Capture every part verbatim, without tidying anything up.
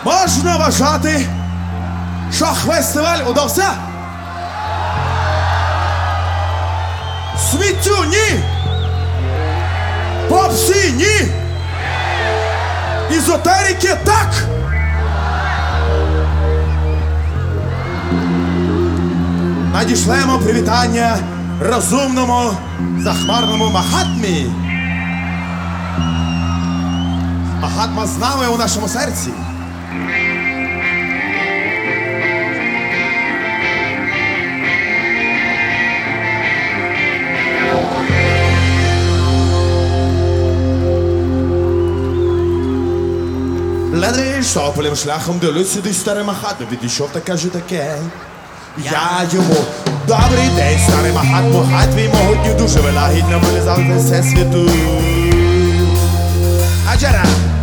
Можна вважати, що фестиваль удався? Сміттю ні! Попсі ні! Ізотерики так! Надішлемо привітання розумному захмарному Махатмі. Махатма з нами у нашому серці. Ледве йшов полем шляхом, дивлюсь сюди старий Махатма, підійшов та каже таке. Я йому: добрий день, старий Махатмо, хай твій могутній дуже вилагідно вилізав з все світу. Аджара!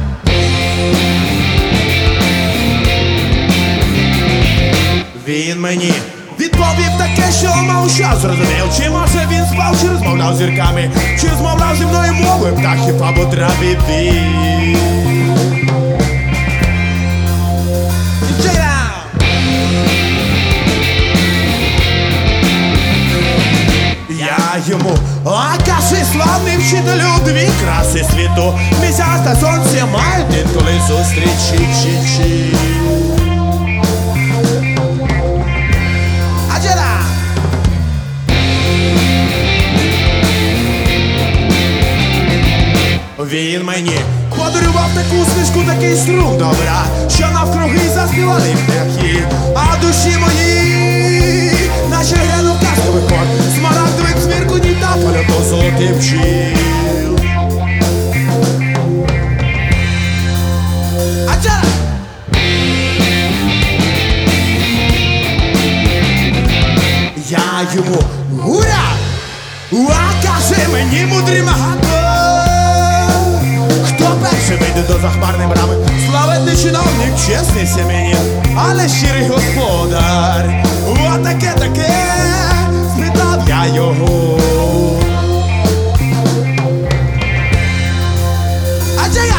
Він мені відповів таке, що мав що зрозумів. Чи може він спав, чи розмовляв з зірками, чи розмовляв зі мною мовою птахів або трави він. Я йому: а каші славний вчителю, дві краси світу, місяць та сонце мають інколи зустрічі. Чи-чи. Аджара! Він мені подарував таку усмішку, такий струм добра, що навкруги заспівали птахи, а душі мої наче грянув казковий хор, смарагдових звірку ні та польоту золотих бджіл. Аджара! Я йому: гуря! А каже мені мудрий Махатма, хто перший вийде до захмарної брами? Славетний чиновник, чесний сім'янин, але щирий господар. О, таке, таке, спитав я його. Аджая!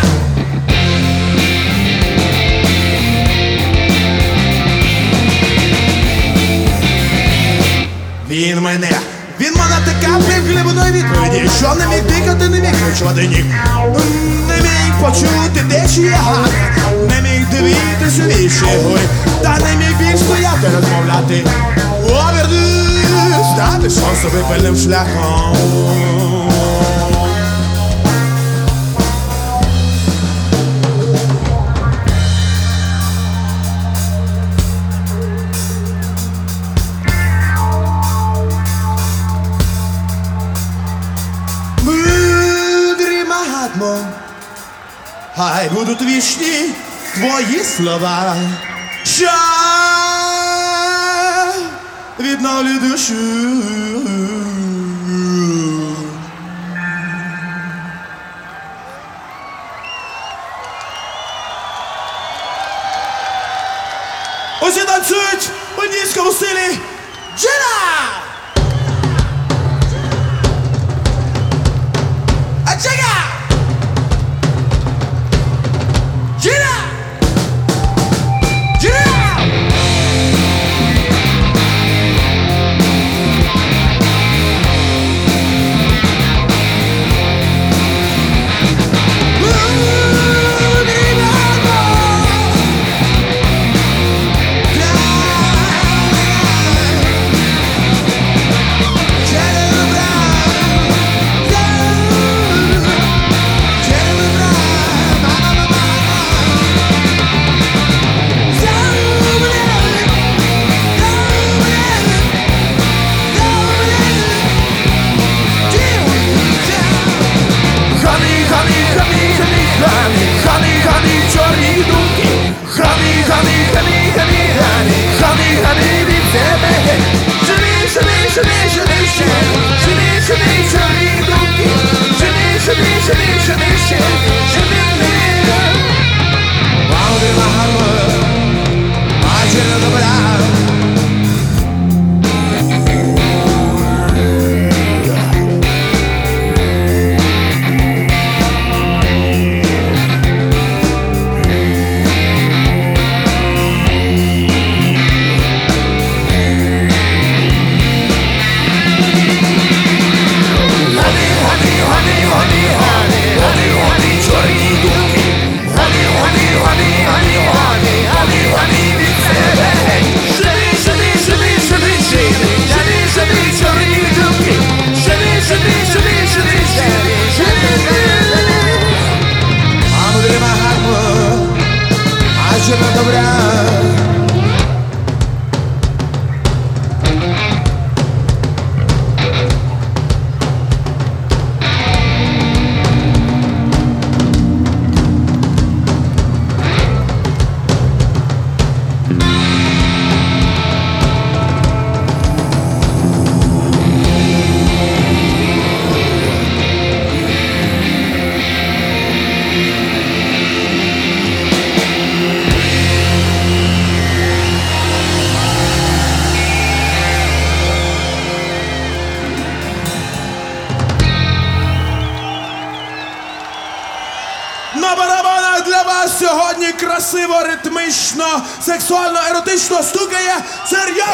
Він мене, він мене така приглибної відповіді, що не міг дихати, не міг відчувати ніг. Не міг почути, де ще є гарне, не міг дивитись у вічі гори, та не міг більш стояти, розмовляти. Овернись, та пішов собі пильним шляхом. Хай будуть вічні твої слова, що відновлю душу. Усі танцюють в індійському стилі джина! Аджага! вечора добра. На барабанах для вас сьогодні красиво, ритмічно, сексуально, еротично стукає Серйозний!